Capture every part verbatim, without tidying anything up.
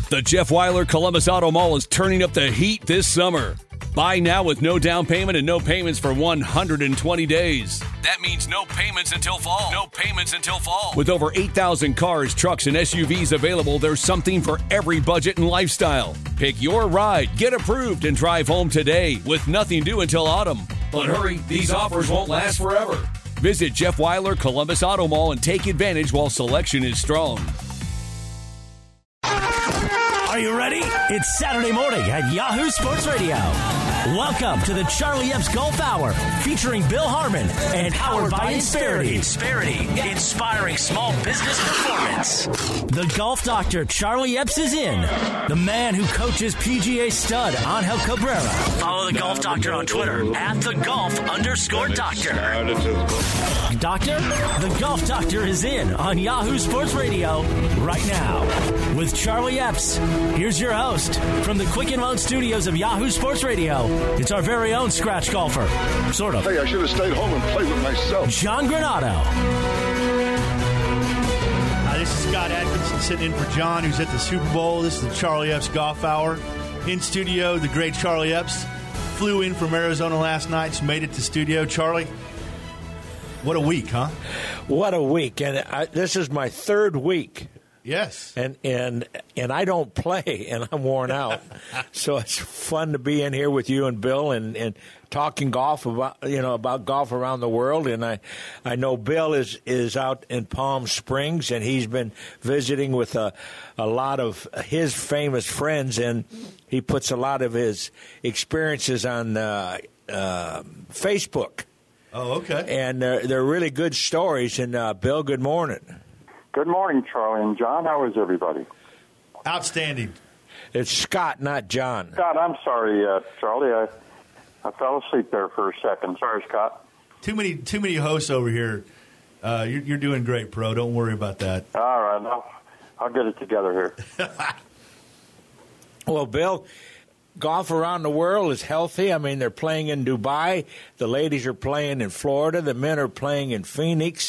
The Jeff Weiler Columbus Auto Mall is turning up the heat this summer. Buy now with no down payment and no payments for one hundred twenty days. That means no payments until fall. No payments until fall. With over eight thousand cars, trucks, and S U Vs available, there's something for every budget and lifestyle. Pick your ride, get approved, and drive home today with nothing due until autumn. But hurry, these offers won't last forever. Visit Jeff Weiler Columbus Auto Mall and take advantage while selection is strong. Are you ready? It's Saturday morning at Yahoo Sports Radio. Welcome to the Charlie Epps Golf Hour, featuring Bill Harmon and powered by Insperity. Insperity, inspiring small business performance. The golf doctor, Charlie Epps, is in. The man who coaches P G A stud, Angel Cabrera. Follow the golf doctor on Twitter at the golf underscore doctor. Doctor, the golf doctor is in on Yahoo Sports Radio right now. With Charlie Epps, here's your host from the Quicken Loan Studios of Yahoo Sports Radio. It's our very own scratch golfer. Sort of. Hey, I should have stayed home and played with myself. John Granado. Hi, this is Scott Atkinson sitting in for John, who's at the Super Bowl. This is the Charlie Epps Golf Hour. In studio, the great Charlie Epps flew in from Arizona last night, so made it to studio. Charlie, what a week, huh? What a week. And I, this is my third week. Yes. And and and I don't play, and I'm worn out. So it's fun to be in here with you and Bill and, and talking golf about you know about golf around the world. And I, I know Bill is, is out in Palm Springs, and he's been visiting with a, a lot of his famous friends, and he puts a lot of his experiences on uh, uh, Facebook. Oh, okay. And they're, they're really good stories. And uh, Bill, good morning. Good morning, Charlie and John. How is everybody? Outstanding. It's Scott, not John. Scott, I'm sorry, uh, Charlie. I I fell asleep there for a second. Sorry, Scott. Too many too many hosts over here. Uh, you're, you're doing great, bro. Don't worry about that. All right. I'll, I'll get it together here. Well, Bill, golf around the world is healthy. I mean, they're playing in Dubai. The ladies are playing in Florida. The men are playing in Phoenix.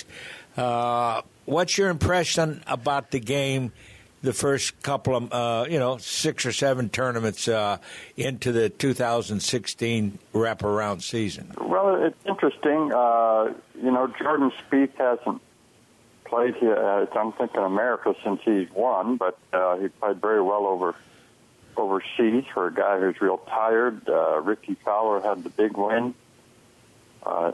Uh What's your impression about the game, the first couple of, uh, you know, six or seven tournaments uh, into the two thousand sixteen wraparound season? Well, it's interesting. Uh, you know, Jordan Spieth hasn't played here, uh, I'm thinking America, since he's won, but uh, he played very well over overseas for a guy who's real tired. Uh, Ricky Fowler had the big win Uh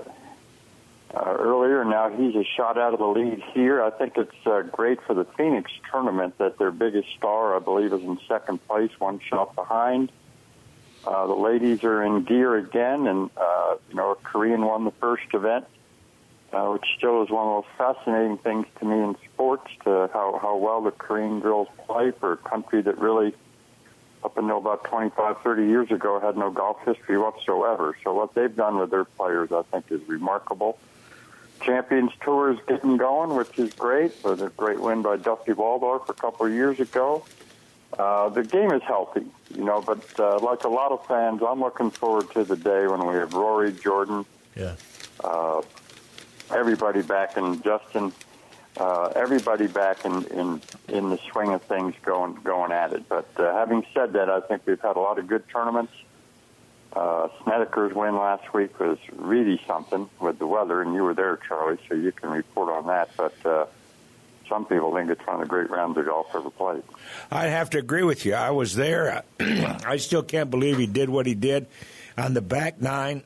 Uh, earlier. Now he's a shot out of the lead here. I think it's uh, great for the Phoenix tournament that their biggest star, I believe, is in second place, one shot behind. Uh, the ladies are in gear again, and, uh, you know, a Korean won the first event, uh, which still is one of the most fascinating things to me in sports, to how, how well the Korean girls play for a country that really, up until about twenty-five, thirty years ago, had no golf history whatsoever. So what they've done with their players, I think, is remarkable. Champions Tour is getting going, which is great. With a great win by Dusty Waldorf a couple of years ago. Uh, the game is healthy, you know, but uh, like a lot of fans, I'm looking forward to the day when we have Rory, Jordan, yeah, uh, everybody back, and Justin, uh, everybody back in, in in the swing of things, going going at it. But uh, having said that, I think we've had a lot of good tournaments. Uh, Snedeker's win last week was really something with the weather, and you were there, Charlie, so you can report on that. But uh, some people think it's one of the great rounds of golf ever played. I'd have to agree with you. I was there. I still can't believe he did what he did on the back nine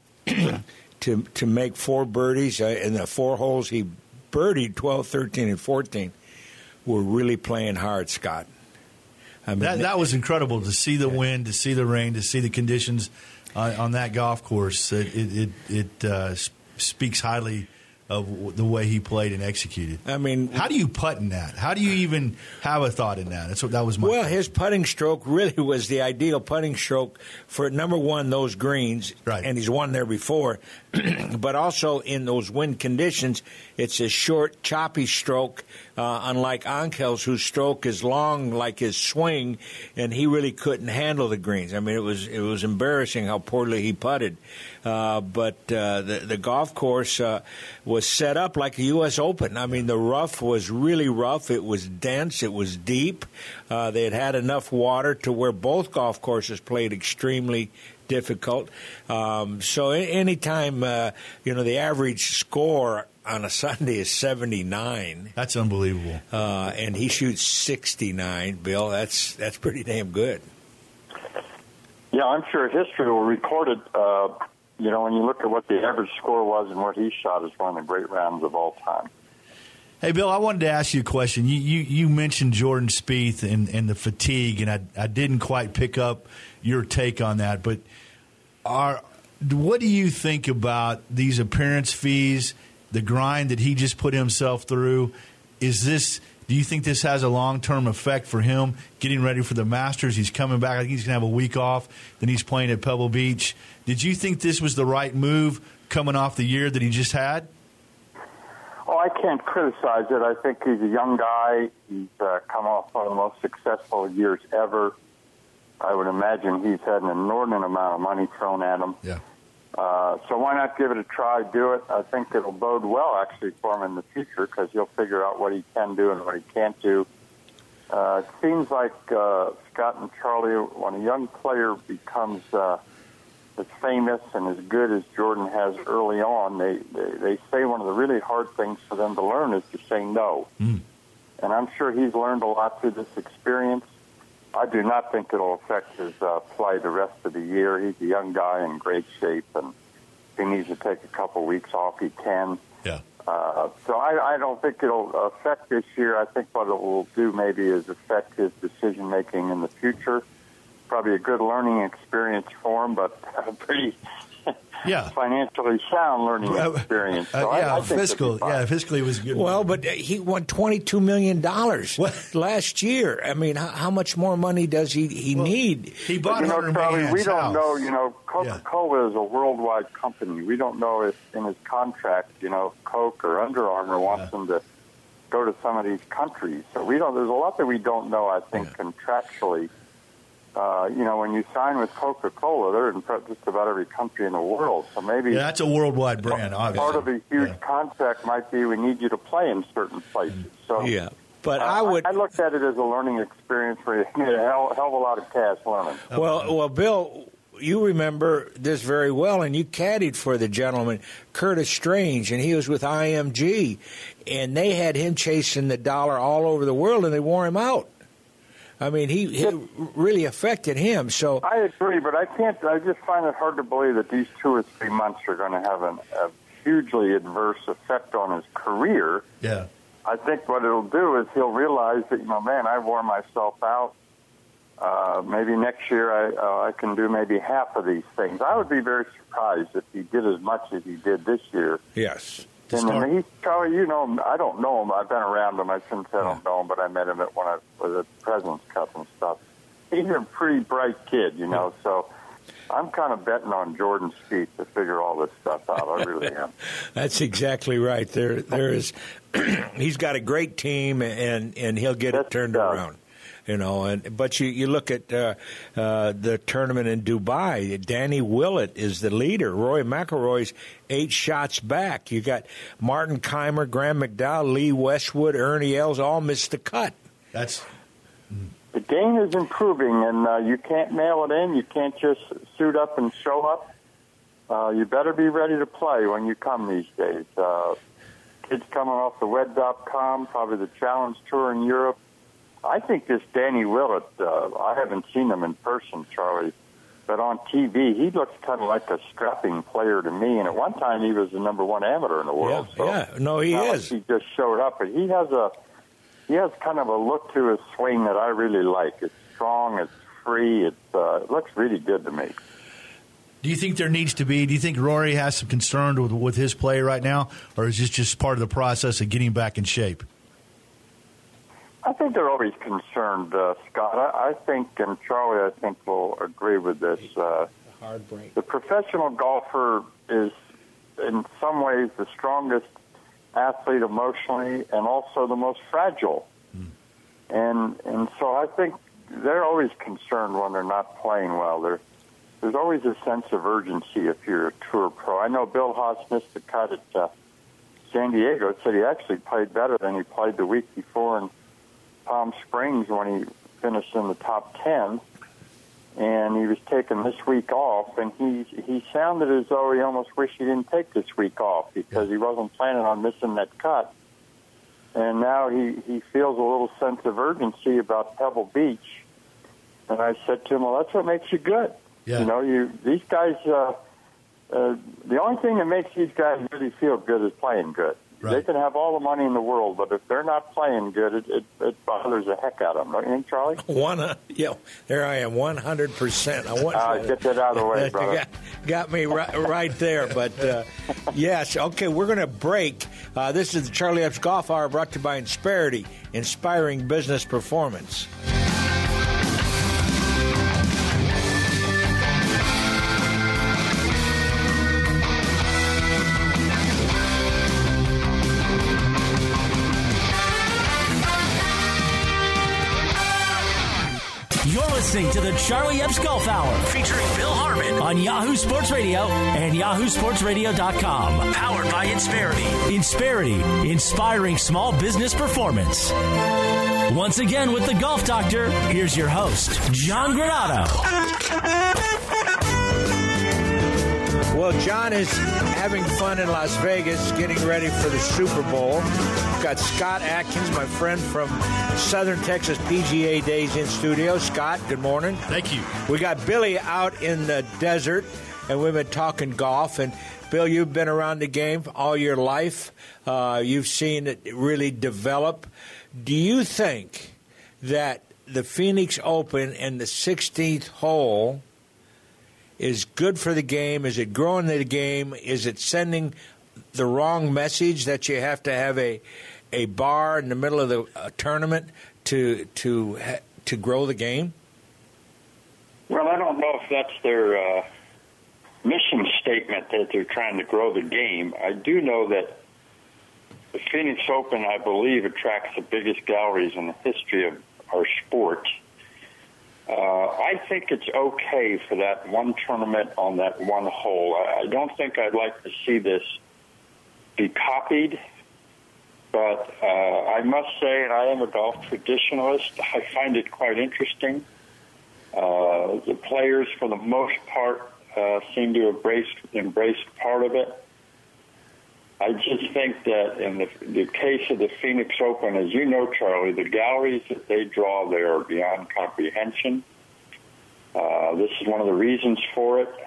to to make four birdies. Uh, in the four holes, he birdied twelve, thirteen, and fourteen. We're really playing hard, Scott. I mean, that, that was incredible to see the wind, to see the rain, to see the conditions on, on that golf course. It it, it, it uh, speaks highly of the way he played and executed. I mean, how do you putt in that? How do you even have a thought in that? That's what that was my well, question. His putting stroke really was the ideal putting stroke for, number one, those greens, right. And he's won there before, but also in those wind conditions, it's a short, choppy stroke, uh, unlike Ankel's, whose stroke is long like his swing, and he really couldn't handle the greens. I mean, it was it was embarrassing how poorly he putted. uh, but uh, the, the golf course uh, was set up like a U S Open. I mean, the rough was really rough. It was dense. It was deep. Uh, they had had enough water to where both golf courses played extremely difficult. Um, so anytime, uh, you know, the average score on a Sunday is seventy-nine. That's unbelievable. Uh, and he shoots sixty-nine, Bill. That's that's pretty damn good. Yeah, I'm sure history will record it. Uh, you know, when you look at what the average score was and what he shot, is one of the great rounds of all time. Hey, Bill, I wanted to ask you a question. You you, you mentioned Jordan Spieth and, and the fatigue, and I, I didn't quite pick up your take on that. But are what do you think about these appearance fees, the grind that he just put himself through? Is this – do you think this has a long-term effect for him getting ready for the Masters? He's coming back. I think he's going to have a week off. Then he's playing at Pebble Beach. Did you think this was the right move coming off the year that he just had? Oh, I can't criticize it. I think he's a young guy. He's uh, come off one of the most successful years ever. I would imagine he's had an inordinate amount of money thrown at him. Yeah. Uh, so why not give it a try, do it? I think it'll bode well, actually, for him in the future because he'll figure out what he can do and what he can't do. Uh, it seems like uh, Scott and Charlie, when a young player becomes uh, as famous and as good as Jordan has early on, they, they, they say one of the really hard things for them to learn is to say no. Mm. And I'm sure he's learned a lot through this experience. I do not think it'll affect his uh, play the rest of the year. He's a young guy in great shape, and if he needs to take a couple weeks off, he can. Yeah. Uh, so I, I don't think it'll affect this year. I think what it will do maybe is affect his decision-making in the future. Probably a good learning experience for him, but a pretty yeah. financially sound learning experience. So uh, yeah, I, I think fiscal, yeah, fiscally was good. Well, but he won twenty-two million dollars last year. I mean, how, how much more money does he, he well, need? He bought you know, Charlie, we don't house. know, you know, Coca-Cola yeah. is a worldwide company. We don't know if in his contract, you know, Coke or Under Armour wants yeah. him to go to some of these countries. So we don't, there's a lot that we don't know, I think, yeah. contractually. Uh, you know, when you sign with Coca-Cola, they're in just about every country in the world. So maybe yeah, that's a worldwide brand. Obviously, part of a huge yeah. contract might be we need you to play in certain places. So yeah, but uh, I would. I, I looked at it as a learning experience where you made a hell, hell of a lot of cash learning. Well, well, Bill, you remember this very well, and you caddied for the gentleman Curtis Strange, and he was with I M G, and they had him chasing the dollar all over the world, and they wore him out. I mean, he, he really affected him. So I agree, but I can't. I just find it hard to believe that these two or three months are going to have an, a hugely adverse effect on his career. Yeah, I think what it'll do is he'll realize that, you know, man, I wore myself out. Uh, maybe next year I uh, I can do maybe half of these things. I would be very surprised if he did as much as he did this year. Yes. And I mean, he's Charlie, you know him. I don't know him. I've been around him. I shouldn't say I don't know him, but I met him at when I was at President's Cup and stuff. He's a pretty bright kid, you know. So I'm kind of betting on Jordan Spieth to figure all this stuff out. I really am. That's exactly right. There, there is. He's got a great team, and and he'll get That's it turned tough. around. You know, and but you, you look at uh, uh, the tournament in Dubai. Danny Willett is the leader. Rory McIlroy's eight shots back. You got Martin Keimer, Graham McDowell, Lee Westwood, Ernie Els all missed the cut. That's the game is improving, and uh, you can't mail it in. You can't just suit up and show up. Uh, you better be ready to play when you come these days. Uh, kids coming off the wed dot com, probably the Challenge Tour in Europe. I think this Danny Willett, uh, I haven't seen him in person, Charlie, but on T V, he looks kind of like a strapping player to me. And at one time, he was the number one amateur in the world. Yeah, so yeah. no, he is. Like he just showed up, but he has a he has kind of a look to his swing that I really like. It's strong, it's free, it's, uh, it looks really good to me. Do you think there needs to be, do you think Rory has some concern with, with his play right now, or is this just part of the process of getting back in shape? I think they're always concerned, uh, Scott. I, I think, and Charlie, I think, will agree with this. Uh, Hard break. The professional golfer is, in some ways, the strongest athlete emotionally and also the most fragile. Mm. And and so I think they're always concerned when they're not playing well. They're there's always a sense of urgency if you're a tour pro. I know Bill Haas missed the cut at uh, San Diego. Said he actually played better than he played the week before in Palm Springs when he finished in the top ten. And he was taking this week off, and he he sounded as though he almost wished he didn't take this week off because he wasn't planning on missing that cut. And now he, he feels a little sense of urgency about Pebble Beach. And I said to him, well, that's what makes you good. Yeah. You know, you these guys, uh, uh, the only thing that makes these guys really feel good is playing good. Right. They can have all the money in the world, but if they're not playing good, it, it, it bothers the heck out of them. Don't you think, Charlie? One, uh, yeah, there I am, one hundred percent. I want uh, to get that out of the way, brother. got, got me right, right there. But, uh, yes, okay, we're going to break. Uh, this is the Charlie Epps Golf Hour brought to you by Insperity, inspiring business performance. You're listening to the Charlie Epps Golf Hour, featuring Bill Harmon on Yahoo Sports Radio and yahoo sports radio dot com. Powered by Insperity. Insperity, inspiring small business performance. Once again with the Golf Doctor, here's your host, John Granato. Well, John is having fun in Las Vegas, getting ready for the Super Bowl. We've got Scott Atkins, my friend from Southern Texas P G A Days in studio. Scott, good morning. Thank you. We got Billy out in the desert, and we've been talking golf. And, Bill, you've been around the game all your life. Uh, you've seen it really develop. Do you think that the Phoenix Open and the sixteenth hole is good for the game? Is it growing the game? Is it sending the wrong message that you have to have a a bar in the middle of the uh, tournament to to to grow the game? Well, I don't know if that's their uh, mission statement that they're trying to grow the game. I do know that the Phoenix Open, I believe, attracts the biggest galleries in the history of our sport. Uh, I think it's okay for that one tournament on that one hole. I, I don't think I'd like to see this be copied, but uh, I must say, and I am a golf traditionalist, I find it quite interesting. Uh, the players, for the most part, uh, seem to embrace embrace part of it. I just think that in the, the case of the Phoenix Open, as you know, Charlie, the galleries that they draw there are beyond comprehension. Uh, this is one of the reasons for it.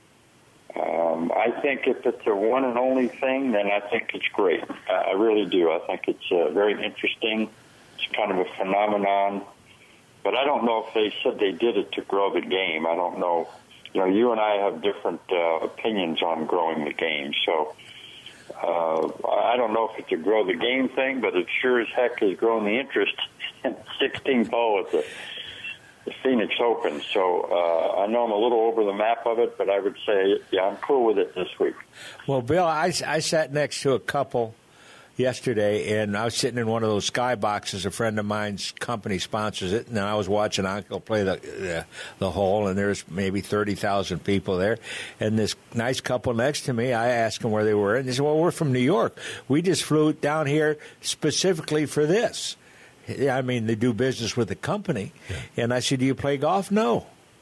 Um, I think if it's a one and only thing, then I think it's great. Uh, I really do. I think it's uh, very interesting. It's kind of a phenomenon. But I don't know if they said they did it to grow the game. I don't know. You know, you and I have different uh, opinions on growing the game, so... Uh, I don't know if it's a grow the game thing, but it sure as heck has grown the interest in the sixteenth hole at the, the Phoenix Open. So uh, I know I'm a little over the map of it, but I would say, yeah, I'm cool with it this week. Well, Bill, I, I sat next to a couple yesterday, and I was sitting in one of those skyboxes. A friend of mine's company sponsors it, and I was watching Uncle play the the, the hole, and there's maybe thirty thousand people there. And this nice couple next to me, I asked them where they were, and they said, well, we're from New York. We just flew down here specifically for this. I mean, they do business with the company. Yeah. And I said, do you play golf? No.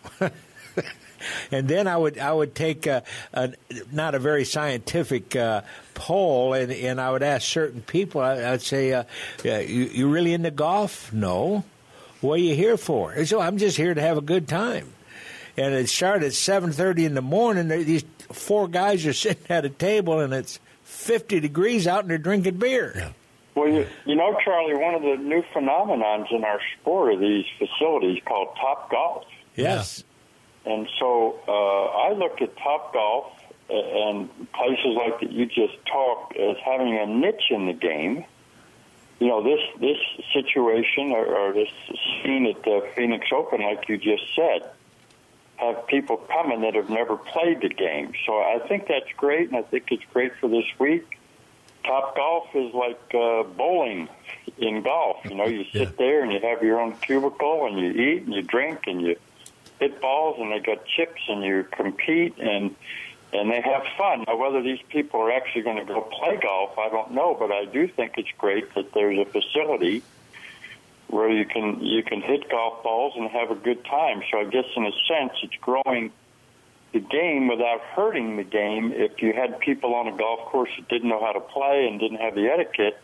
And then I would I would take a, a not a very scientific uh, poll, and, and I would ask certain people. I, I'd say, uh, yeah, you, "You really into golf?" No. What are you here for? And so I'm just here to have a good time. And it started at seven thirty in the morning. These four guys are sitting at a table, and it's fifty degrees out, and they're drinking beer. Yeah. Well, you, you know, Charlie, one of the new phenomenons in our sport are these facilities called Top Golf. Yes. And so uh, I look at Top Golf and places like that you just talked as having a niche in the game. You know, this this situation or, or this scene at the Phoenix Open, like you just said, have people coming that have never played the game. So I think that's great, and I think it's great for this week. Top Golf is like uh, bowling in golf. You know, you sit yeah. there and you have your own cubicle and you eat and you drink and you hit balls and they got chips and you compete and and they have fun. Now, whether these people are actually going to go play golf, I don't know, but I do think it's great that there's a facility where you can you can hit golf balls and have a good time. So I guess in a sense it's growing the game without hurting the game. If you had people on a golf course that didn't know how to play and didn't have the etiquette,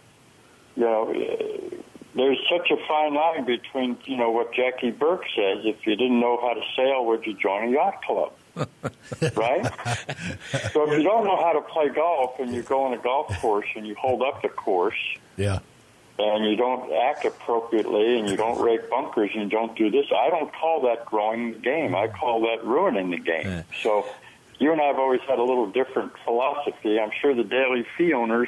you know, there's such a fine line between, you know, what Jackie Burke says, if you didn't know how to sail, would you join a yacht club? Right? So if you don't know how to play golf and you go on a golf course and you hold up the course, yeah, and you don't act appropriately and you don't rake bunkers and you don't do this, I don't call that growing the game. I call that ruining the game. Yeah. So you and I have always had a little different philosophy. I'm sure the Daily Fee owners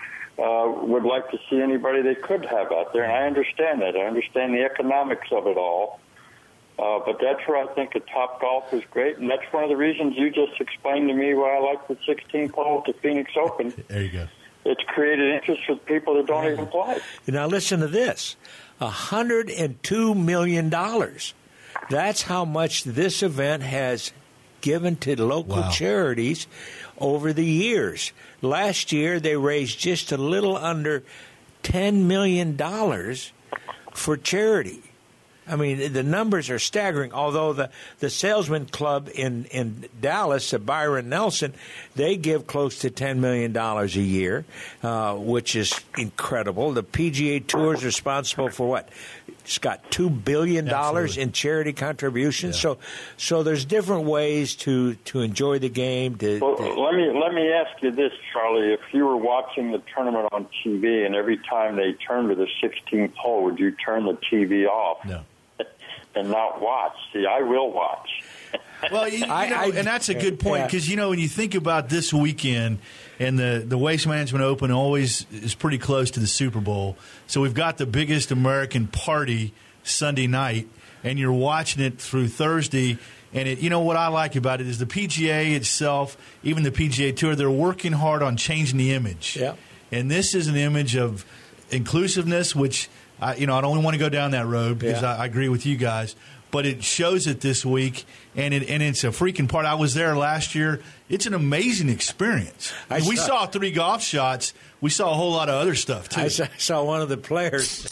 uh, would like to see anybody they could have out there, and I understand that. I understand the economics of it all. Uh, but that's where I think a Top Golf is great, and that's one of the reasons you just explained to me why I like the sixteenth hole at the Phoenix Open. There you go. It's created interest with people that don't even play. Now listen to this, one hundred two million dollars. That's how much this event has given to local wow. charities over the years. Last year they raised just a little under ten million dollars for charity. I mean, the numbers are staggering, although the, the Salesman Club in, in Dallas, uh, Byron Nelson, they give close to ten million dollars a year, uh, which is incredible. The P G A Tour is responsible for what? It's got two billion dollars in charity contributions. Yeah. So so there's different ways to, to enjoy the game. To, well, to let me let me ask you this, Charlie. If you were watching the tournament on T V and every time they turned to the sixteenth hole, would you turn the T V off? No. And not watch. See, I will watch. Well, you, you know, I, I, and that's a good point because, yeah. you know, when you think about this weekend and the, the Waste Management Open always is pretty close to the Super Bowl. So we've got the biggest American party Sunday night, and you're watching it through Thursday. And, it, you know, what I like about it is the P G A itself, even the P G A Tour, they're working hard on changing the image. Yeah. And this is an image of inclusiveness, which – I, you know, I don't want to go down that road because yeah. I, I agree with you guys. But it shows it this week, and it and it's a freaking part. I was there last year. It's an amazing experience. I we saw, saw three golf shots. We saw a whole lot of other stuff, too. I saw, saw one of the players.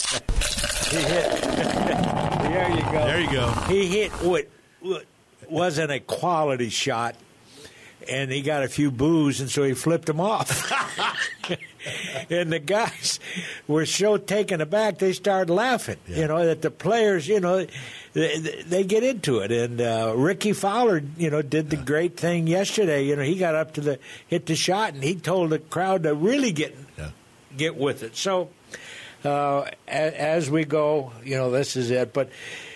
He hit. There you go. There you go. He hit what, what wasn't a quality shot, and he got a few boos, and so he flipped him off. And the guys were so taken aback, they started laughing, yeah. you know, that the players, you know, they, they get into it. And uh, Ricky Fowler, you know, did the yeah. great thing yesterday. You know, he got up to the, hit the shot, and he told the crowd to really get yeah. get with it. So uh, as, as we go, you know, this is it. But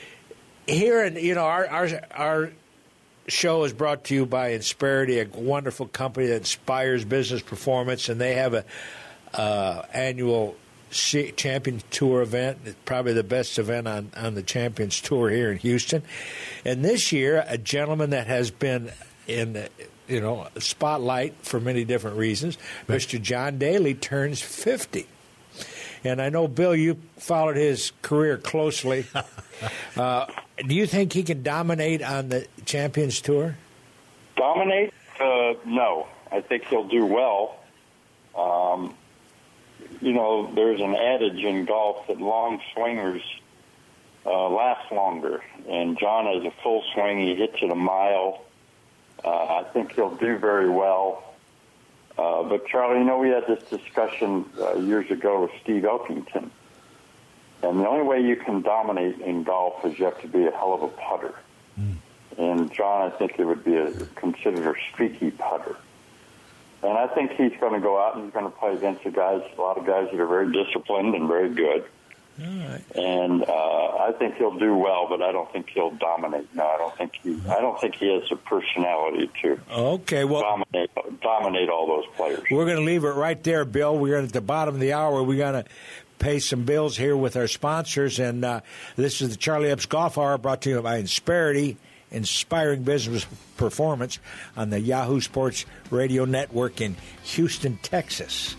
here, and you know, our our our show is brought to you by Insperity, a wonderful company that inspires business performance, and they have a uh, annual Champions Tour event. It's probably the best event on, on the Champions Tour here in Houston. And this year, a gentleman that has been in the, you know, spotlight for many different reasons, right. Mister John Daly, turns fifty. And I know, Bill, you followed his career closely. uh, do you think he can dominate on the Champions Tour? Dominate? Uh, no. I think he'll do well. Um, you know, there's an adage in golf that long swingers uh, last longer. And John has a full swing. He hits it a mile. Uh, I think he'll do very well. Uh, but, Charlie, you know, we had this discussion uh, years ago with Steve Elkington. And the only way you can dominate in golf is you have to be a hell of a putter. Mm. And John, I think it would be a, considered a streaky putter. And I think he's going to go out and he's going to play against the guys, a lot of guys that are very disciplined and very good. All right. And uh, I think he'll do well, but I don't think he'll dominate. No, I don't think he. I don't think he has the personality to okay, well, dominate, dominate all those players. We're going to leave it right there, Bill. We're at the bottom of the hour. We're going to pay some bills here with our sponsors, and uh, this is the Charlie Epps Golf Hour brought to you by Insperity, inspiring business performance on the Yahoo Sports Radio Network in Houston, Texas.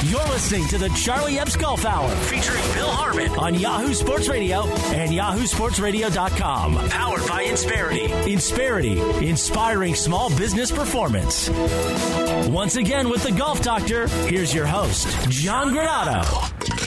You're listening to the Charlie Epps Golf Hour, featuring Bill Harmon on Yahoo Sports Radio and yahoo sports radio dot com. Powered by Insperity. Insperity, inspiring small business performance. Once again with the Golf Doctor, here's your host, John Granato.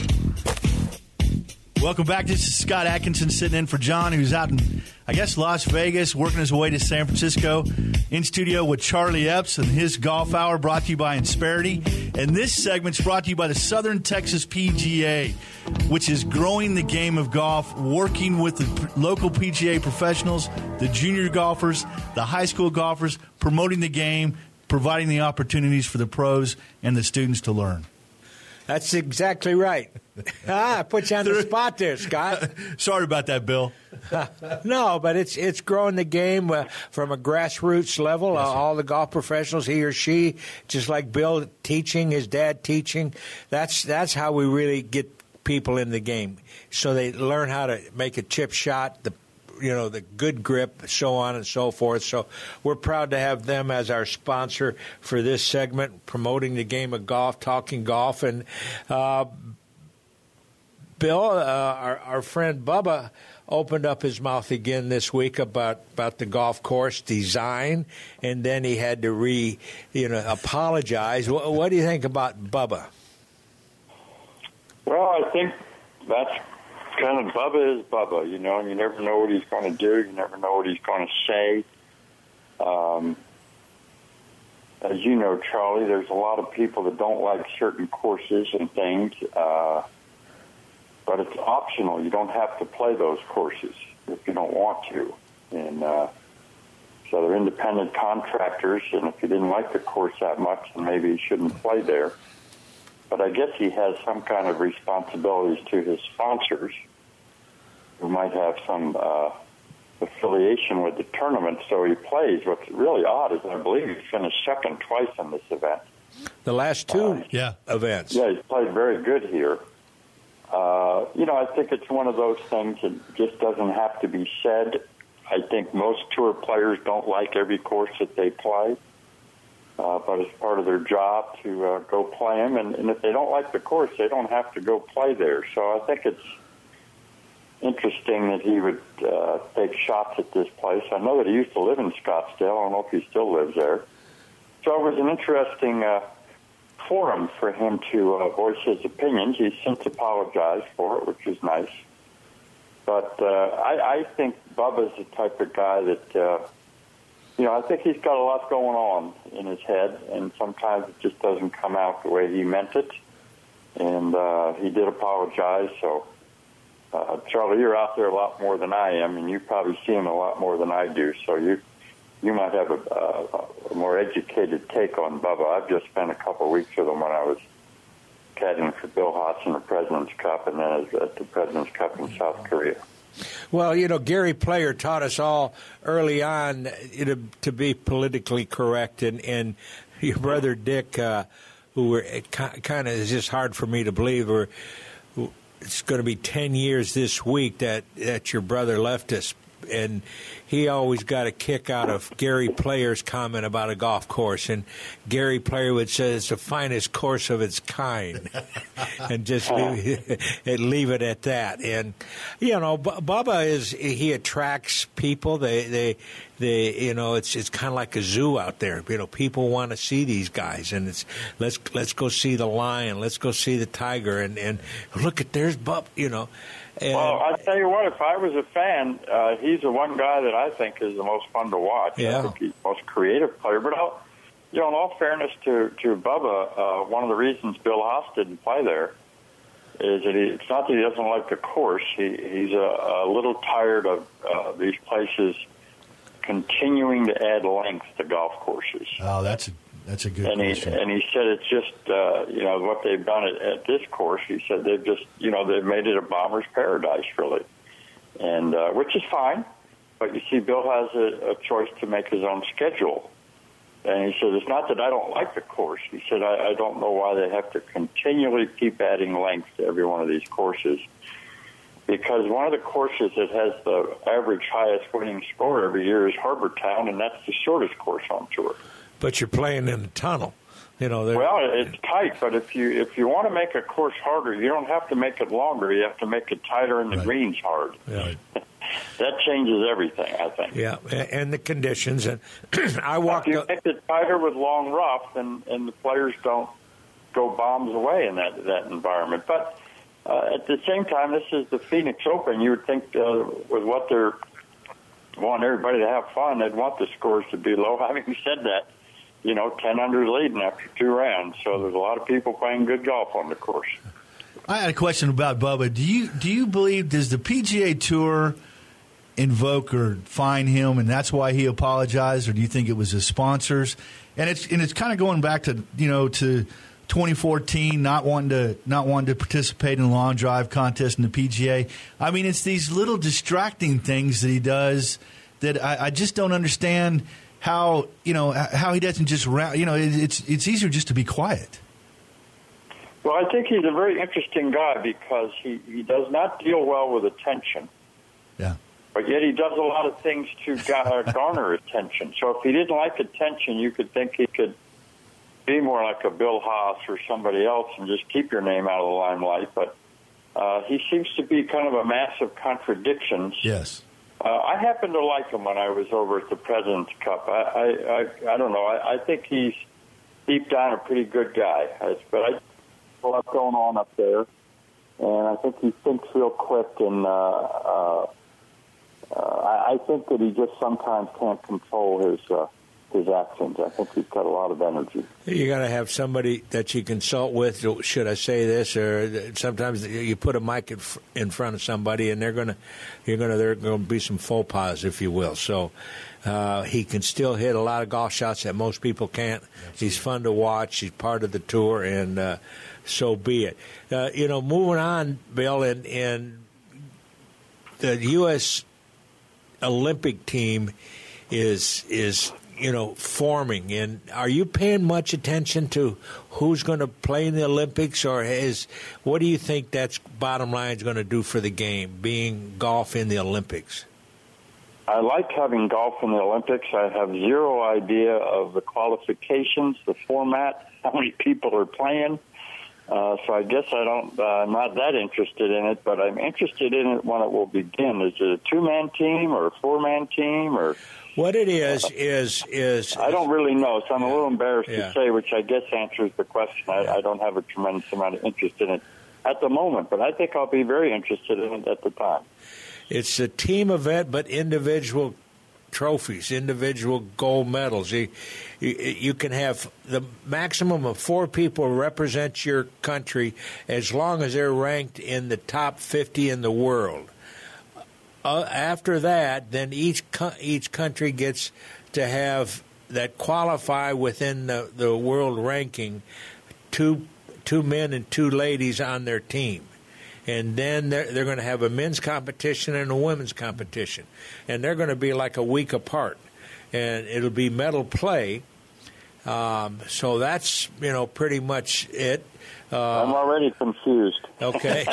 Welcome back. This is Scott Atkinson sitting in for John, who's out in, I guess, Las Vegas, working his way to San Francisco. In studio with Charlie Epps and his Golf Hour, brought to you by Insperity. And this segment's brought to you by the Southern Texas P G A, which is growing the game of golf, working with the local P G A professionals, the junior golfers, the high school golfers, promoting the game, providing the opportunities for the pros and the students to learn. That's exactly right. ah, I put you on the spot there, Scott. Sorry about that, Bill. No, but it's it's growing the game uh, from a grassroots level. Yes, uh, all the golf professionals, he or she, just like Bill teaching, his dad teaching. That's that's how we really get people in the game. So they learn how to make a chip shot, the you know, the good grip, so on and so forth. So we're proud to have them as our sponsor for this segment, promoting the game of golf, talking golf. And uh, Bill, uh, our, our friend Bubba, opened up his mouth again this week about, about the golf course design, and then he had to re, you know, apologize. What, what do you think about Bubba? Well, I think that's kind of Bubba is Bubba, you know. You never know what he's going to do. You never know what he's going to say. Um, as you know, Charlie, there's a lot of people that don't like certain courses and things, uh, but it's optional. You don't have to play those courses if you don't want to. And uh, so they're independent contractors, and if you didn't like the course that much, then maybe you shouldn't play there. But I guess he has some kind of responsibilities to his sponsors who might have some uh, affiliation with the tournament, so he plays. What's really odd is I believe he finished second twice in this event. The last two uh, yeah. events. Yeah, he's played very good here. Uh, you know, I think it's one of those things that just doesn't have to be said. I think most tour players don't like every course that they play. Uh, but it's part of their job to uh, go play them. And, and if they don't like the course, they don't have to go play there. So I think it's interesting that he would uh, take shots at this place. I know that he used to live in Scottsdale. I don't know if he still lives there. So it was an interesting uh, forum for him to uh, voice his opinions. He's since apologized for it, which is nice. But uh, I, I think Bubba's the type of guy that... Uh, You know, I think he's got a lot going on in his head, and sometimes it just doesn't come out the way he meant it. And uh, he did apologize. So, uh, Charlie, you're out there a lot more than I am, and you probably see him a lot more than I do. So you you might have a, a, a more educated take on Bubba. I've just spent a couple of weeks with him when I was caddying for Bill Hodson, the President's Cup, and then at the President's Cup in South Korea. Well, you know, Gary Player taught us all early on you know, to be politically correct, and, and your brother Dick, uh, who were kind of is just hard for me to believe, or it's going to be ten years this week that, that your brother left us, and he always got a kick out of Gary Player's comment about a golf course, and Gary Player would say it's the finest course of its kind, and just leave, leave it at that. And you know, Bubba is he attracts people. They they they you know it's it's kind of like a zoo out there. You know, people want to see these guys, and it's let's let's go see the lion, let's go see the tiger, and and look at there's Bubba. You know. And, well, I tell you what, if I was a fan, uh, he's the one guy that I think is the most fun to watch. Yeah. I think he's the most creative player. But, I'll, you know, in all fairness to, to Bubba, uh, one of the reasons Bill Haas didn't play there is that he, it's not that he doesn't like the course. He, he's a, a little tired of uh, these places continuing to add length to golf courses. Oh, that's a That's a good and question. He, and he said it's just, uh, you know, what they've done at, at this course. He said they've just, you know, they've made it a bomber's paradise, really, and uh, which is fine. But you see, Bill has a, a choice to make his own schedule. And he said, it's not that I don't like the course. He said, I, I don't know why they have to continually keep adding length to every one of these courses. Because one of the courses that has the average highest winning score every year is Harbour Town, and that's the shortest course on tour. But you're playing in a tunnel. You know, well, it's tight, but if you if you want to make a course harder, you don't have to make it longer. You have to make it tighter and the right. greens hard. Yeah. That changes everything, I think. Yeah, and the conditions. And I walked. If you up, make it tighter with long rough, and and the players don't go bombs away in that that environment. But uh, at the same time, this is the Phoenix Open. You would think uh, with what they're wanting everybody to have fun, they'd want the scores to be low. Having said that, you know, ten under leading after two rounds. So there's a lot of people playing good golf on the course. I had a question about Bubba. Do you do you believe, does the P G A Tour invoke or fine him, and that's why he apologized, or do you think it was his sponsors? And it's and it's kind of going back to, you know, to twenty fourteen, not wanting to not wanting to participate in the long drive contest in the P G A. I mean, it's these little distracting things that he does that I, I just don't understand how, you know, how he doesn't just, you know, it, it's it's easier just to be quiet. Well, I think he's a very interesting guy because he, he does not deal well with attention. Yeah. But yet he does a lot of things to garner attention. So if he didn't like attention, you could think he could be more like a Bill Haas or somebody else and just keep your name out of the limelight. But uh, he seems to be kind of a mass of contradictions. Yes. Uh, I happen to like him when I was over at the President's Cup. I I, I, I don't know. I, I think he's deep down a pretty good guy. I, but I a lot going on up there, and I think he thinks real quick. And uh, uh, uh, I, I think that he just sometimes can't control his uh, his actions. I think he's got a lot of energy. You got to have somebody that you consult with. Should I say this? Or sometimes you put a mic in front of somebody, and they're gonna, you're gonna, there are going to be some faux pas, if you will. So uh, he can still hit a lot of golf shots that most people can't. Absolutely. He's fun to watch. He's part of the tour, and uh, so be it. Uh, you know, moving on, Bill, and, and the U S Olympic team is is. you know, forming. And are you paying much attention to who's going to play in the Olympics, or is, what do you think that's bottom line is going to do for the game, being golf in the Olympics? I like having golf in the Olympics. I have zero idea of the qualifications, the format, how many people are playing. Uh, so I guess I don't, uh, I'm not that interested in it, but I'm interested in it when it will begin. Is it a two-man team or a four-man team, or... What it is, is, is... I don't really know, so I'm a little embarrassed yeah. to say, which I guess answers the question. I, I don't have a tremendous amount of interest in it at the moment, but I think I'll be very interested in it at the time. It's a team event, but individual trophies, individual gold medals. You, you, you can have the maximum of four people represent your country as long as they're ranked in the top fifty in the world. Uh, after that, then each co- each country gets to have that qualify within the, the world ranking two two men and two ladies on their team. And then they're, they're going to have a men's competition and a women's competition. And they're going to be like a week apart. And it'll be medal play. Um, so that's, you know, pretty much it. Uh, I'm already confused. Okay.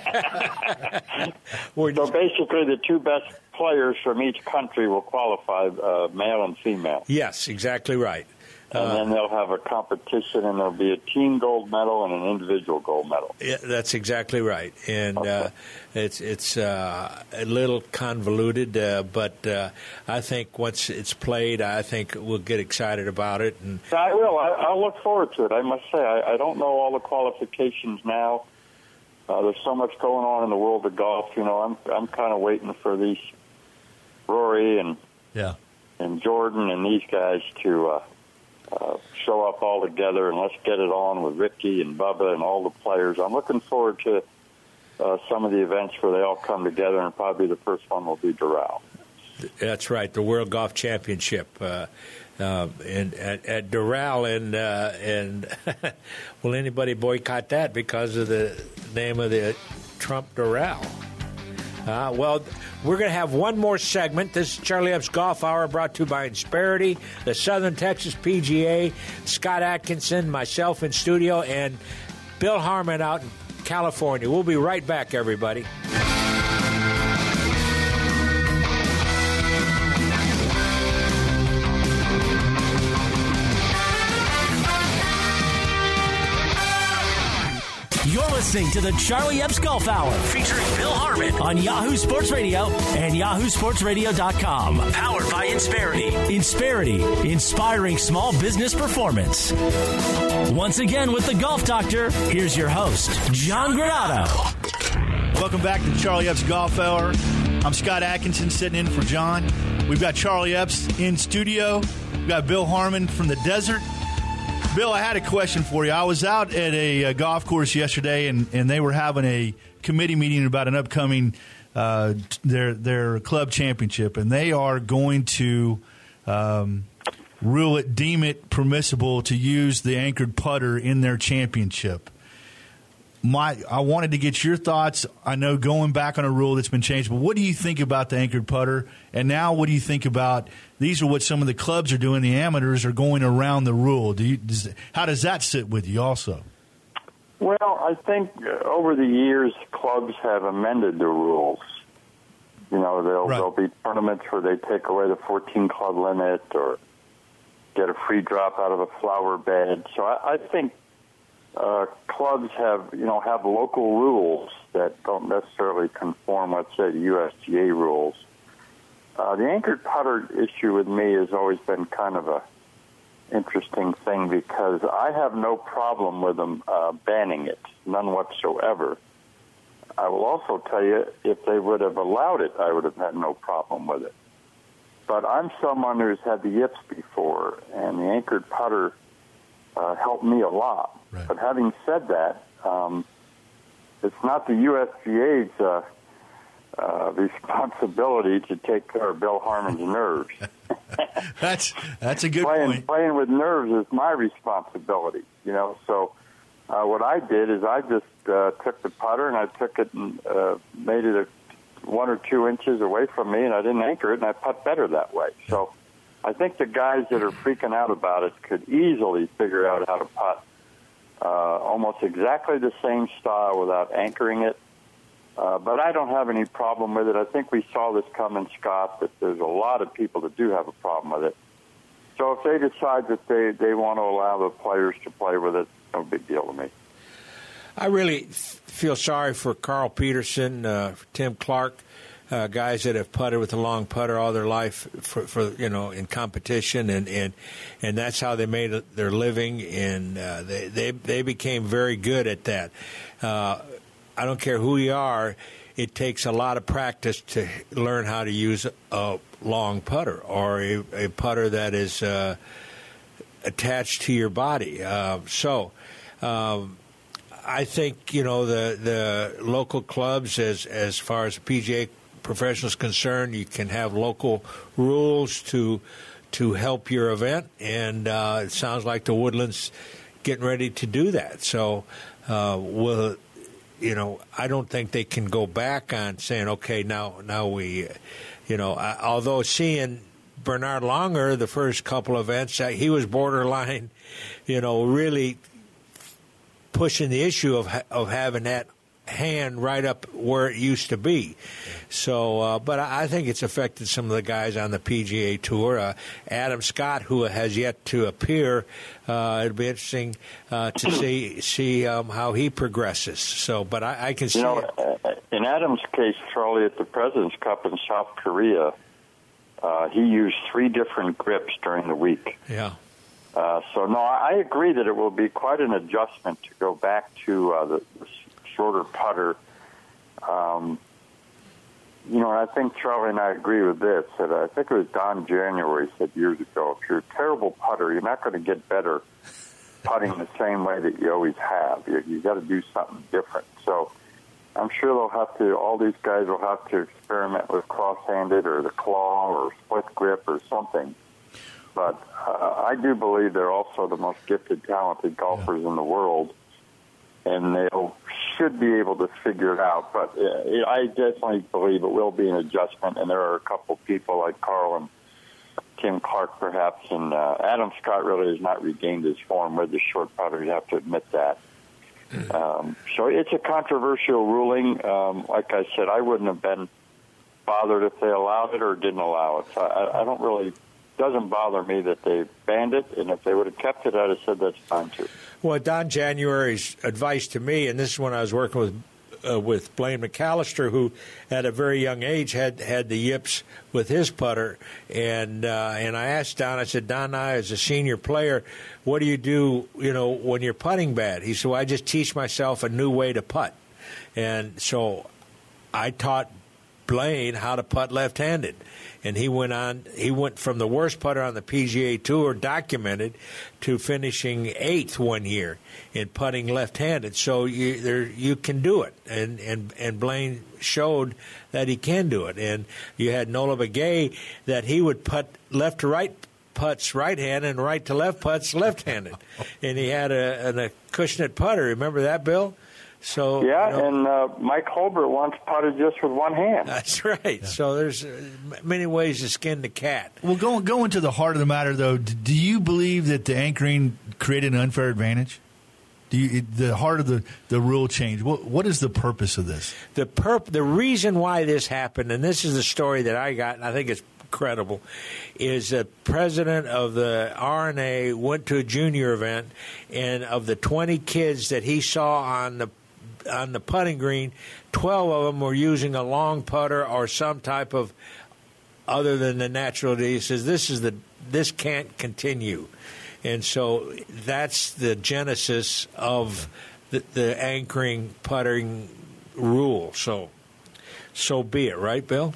So basically the two best players from each country will qualify, uh, male and female. Yes, exactly right. And uh, then they'll have a competition, and there'll be a team gold medal and an individual gold medal. Yeah, that's exactly right. And okay. uh, it's it's uh, a little convoluted, uh, but uh, I think once it's played, I think we'll get excited about it. And I will. I, I'll look forward to it. I must say, I, I don't know all the qualifications now. Uh, there's so much going on in the world of golf. You know, I'm I'm kind of waiting for these Rory and yeah. and Jordan and these guys to uh, uh, show up all together, and let's get it on with Ricky and Bubba and all the players. I'm looking forward to uh, some of the events where they all come together, and probably the first one will be Doral. That's right, the World Golf Championship. Uh, Uh, and at, at Doral, and uh, and will anybody boycott that because of the name of the Trump Doral? Uh, well, we're going to have one more segment. This is Charlie Epps Golf Hour, brought to you by Insperity, the Southern Texas P G A, Scott Atkinson, myself in studio, and Bill Harmon out in California. We'll be right back, everybody. You're listening to the Charlie Epps Golf Hour, featuring Bill Harmon on Yahoo Sports Radio and yahoo sports radio dot com. Powered by Insperity. Insperity, inspiring small business performance. Once again with the Golf Doctor, here's your host, John Granato. Welcome back to the Charlie Epps Golf Hour. I'm Scott Atkinson sitting in for John. We've got Charlie Epps in studio. We've got Bill Harmon from the desert. Bill, I had a question for you. I was out at a, a golf course yesterday, and, and they were having a committee meeting about an upcoming uh, their their club championship, and they are going to um, rule it, deem it permissible to use the anchored putter in their championship. My, I wanted to get your thoughts. I know going back on a rule that's been changed, but what do you think about the anchored putter? And now what do you think about these are what some of the clubs are doing, the amateurs are going around the rule. Do you, does, how does that sit with you also? Well, I think uh, over the years, clubs have amended the rules. You know, there'll, right. there'll be tournaments where they take away the fourteen club limit or get a free drop out of a flower bed. So I, I think Uh, clubs have, you know, have local rules that don't necessarily conform, let's say, to U S G A rules. Uh, the anchored putter issue with me has always been kind of a interesting thing because I have no problem with them uh, banning it, none whatsoever. I will also tell you, if they would have allowed it, I would have had no problem with it. But I'm someone who's had the yips before, and the anchored putter uh, helped me a lot. Right. But having said that, um, it's not the U S G A's uh, uh, responsibility to take care of Bill Harmon's nerves. that's that's a good playing, point. Playing with nerves is my responsibility, you know. So uh, what I did is I just uh, took the putter and I took it and uh, made it a, one or two inches away from me, and I didn't anchor it, and I putt better that way. So I think the guys that are freaking out about it could easily figure out how to putt Uh, almost exactly the same style without anchoring it. Uh, but I don't have any problem with it. I think we saw this coming, Scott, that there's a lot of people that do have a problem with it. So if they decide that they, they want to allow the players to play with it, no big deal to me. I really feel sorry for Carl Peterson, uh, Tim Clark, uh, guys that have putted with a long putter all their life for, for you know, in competition, and, and and that's how they made their living, and uh, they, they they became very good at that. Uh, I don't care who you are, it takes a lot of practice to learn how to use a long putter or a, a putter that is uh, attached to your body. Uh, so. Um, I think, you know, the the local clubs, as as far as the P G A professional is concerned, you can have local rules to to help your event, and uh, it sounds like the Woodlands getting ready to do that. So, uh, will you know? I don't think they can go back on saying, okay, now now we, you know, I, although seeing Bernard Langer the first couple of events, uh, he was borderline, you know, really pushing the issue of of having that hand right up where it used to be. So, uh, but I, I think it's affected some of the guys on the P G A Tour. Uh, Adam Scott, who has yet to appear, uh, it'll be interesting uh, to see see um, how he progresses. So, but I, I can see you know, it. In Adam's case, Charlie, at the President's Cup in South Korea, uh, he used three different grips during the week. Yeah. Uh, so, no, I agree that it will be quite an adjustment to go back to uh, the, the shorter putter. Um, you know, and I think Charlie and I agree with this. That I think it was Don January said years ago, if you're a terrible putter, you're not going to get better putting the same way that you always have. You, you got to do something different. So I'm sure they'll have to, all these guys will have to experiment with cross-handed or the claw or split grip or something. But uh, I do believe they're also the most gifted, talented golfers yeah. in the world, and they should be able to figure it out. But uh, I definitely believe it will be an adjustment, and there are a couple people like Carl and Tim Clark, perhaps, and uh, Adam Scott really has not regained his form with the short putter. You have to admit that. Um, so it's a controversial ruling. Um, like I said, I wouldn't have been bothered if they allowed it or didn't allow it. So I, I don't really doesn't bother me that they banned it, and if they would have kept it, I'd have said that's fine too. Well, Don January's advice to me, and this is when I was working with uh, with Blaine McAllister, who at a very young age had, had the yips with his putter, and uh, and I asked Don, I said, Don, I as a senior player, what do you do, you know, when you're putting bad? He said, well, I just teach myself a new way to putt, and so I taught Blaine how to putt left-handed, and he went on. He went from the worst putter on the P G A Tour, documented, to finishing eighth one year in putting left-handed. So you there you can do it, and and and Blaine showed that he can do it. And you had Nola Begay that he would putt left to right putts right-handed and right to left putts left-handed, and he had a, an Acushnet putter. Remember that, Bill? So yeah, you know, and uh, Mike Holbert once putted just with one hand. That's right. Yeah. So there's uh, many ways to skin the cat. Well, going going to the heart of the matter, though, do you believe that the anchoring created an unfair advantage? Do you, the heart of the, the rule change? What what is the purpose of this? The perp, the reason why this happened, and this is the story that I got, and I think it's credible, is the president of the R N A went to a junior event, and of the twenty kids that he saw on the on the putting green, twelve of them were using a long putter or some type of other than the natural. He says this is the this can't continue, and so that's the genesis of the, the anchoring putting rule. So, so be it, right, Bill?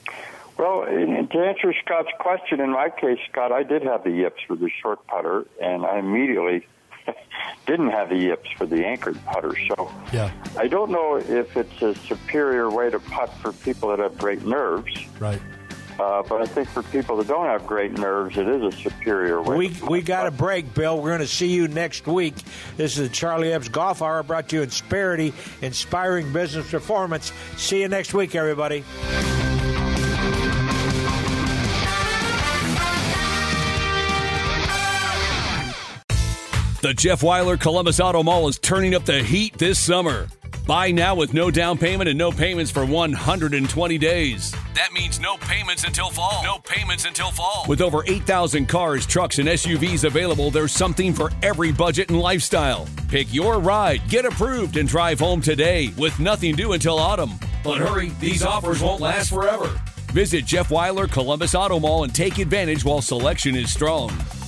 Well, to answer Scott's question, in my case, Scott, I did have the yips for the short putter, and I immediately didn't have the yips for the anchored putter. So yeah. I don't know if it's a superior way to putt for people that have great nerves. Right. Uh, but I think for people that don't have great nerves, it is a superior way. We to putt. we got a break, Bill. We're going to see you next week. This is the Charlie Epps Golf Hour, brought to you in Sparity, inspiring business performance. See you next week, everybody. The Jeff Weiler Columbus Auto Mall is turning up the heat this summer. Buy now with no down payment and no payments for one hundred twenty days. That means no payments until fall. No payments until fall. With over eight thousand cars, trucks, and S U Vs available, there's something for every budget and lifestyle. Pick your ride, get approved, and drive home today with nothing due until autumn. But hurry, these offers won't last forever. Visit Jeff Weiler Columbus Auto Mall and take advantage while selection is strong.